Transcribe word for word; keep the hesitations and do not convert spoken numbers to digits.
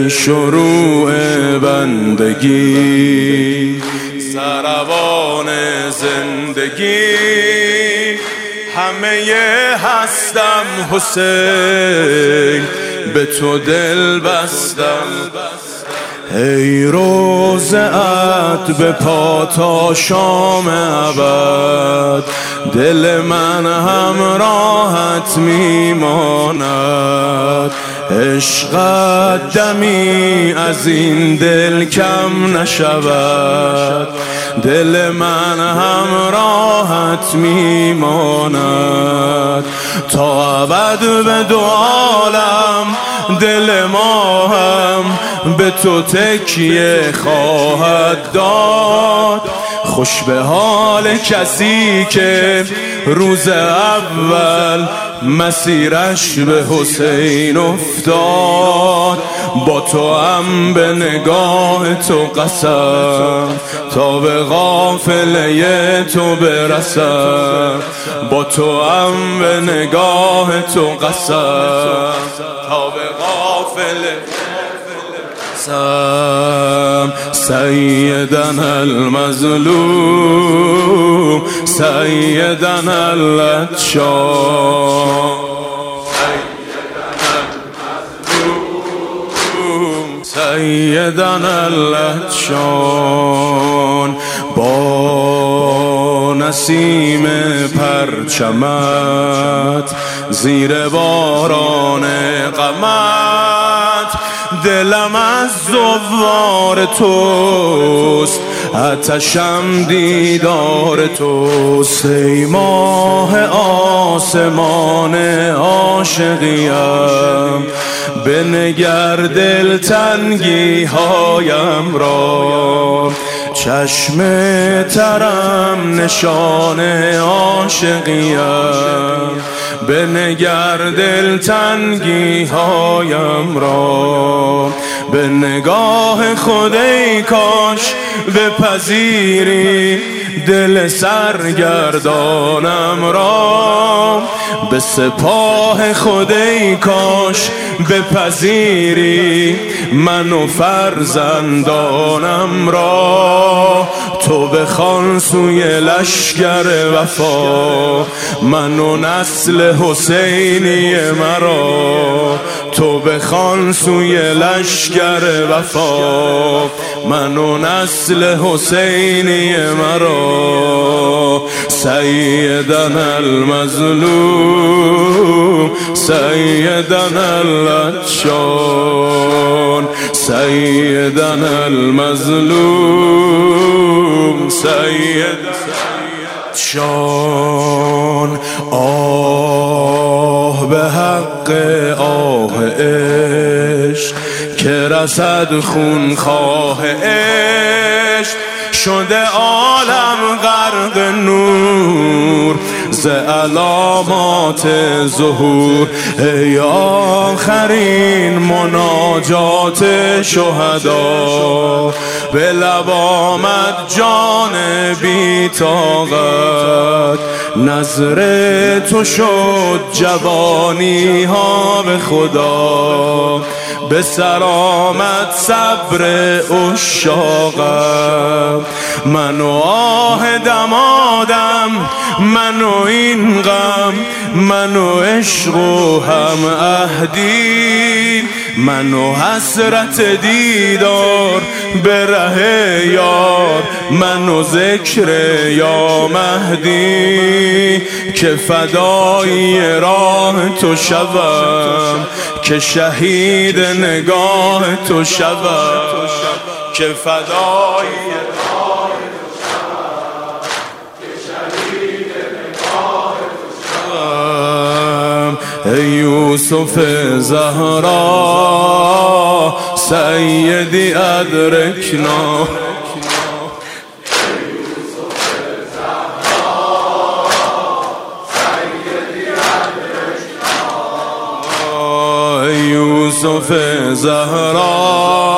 ای شروع بندگی، سروان زندگی، همه هستم حسین، به تو دل بستم. ای روضه‌ات به پا تا شام ابد، دل من همراهت میماند. عشقت دمی از این دل کم نشود، دل من همراهت میماند. تا ابد به دو عالم دل ما هم به تو تکیه خواهد داد. خوش به حال کسی که روز اول مسیرش به حسین افتاد. با تو هم به نگاه تو قسم تا به قافله تو برسم. با تو هم به نگاه تو قسم تا به قافله سیدنا المظلوم، سیدنا العطشان، سیدنا العطشان. با نسیم پرچمت زیر باران غمت، دلم از زوار توست، آتشم دیدار توست. ای ماه آسمان عاشقیم، بنگر دلتنگی هایم را. چشم ترم نشان عاشقیم، بنگر دلتنگی هایم را. به نگاه خود ای کاش بپذیری دل سرگردانم را. به سپاه خود ای کاش بپذیری من و فرزندانم را. تو بخوان سوی لشکر وفا من و نسل حسینی مرا. تو بخوان سوی لشکر وفا من و نسل حسینی مرا. سیدنا المظلوم، سیدنا العطشان، سیدنا المظلوم، سیدنا العطشان. آه به حق آه عشق که رسد خون خواه عشق. شده عالم غرق نور ز علامات ظهور. ای آخرین مناجات شهدا، به لب آمد جان بی طاقت. نظر تو شد جوانی ها به خدا، به سر آمد صبر عشاقم. من و آه دمادم، من و این غم، من و عشق و هم عهدی. من و حسرت دیدار به ره یار، من و ذکر یا مهدی. که فدایی راه تو شوم، که شهید نگاه تو شوم. که فدایی راه تو شوم، که شهید نگاه تو شوم. ای یوسف زهرا سیدی ادرکنا. یوسف زهرا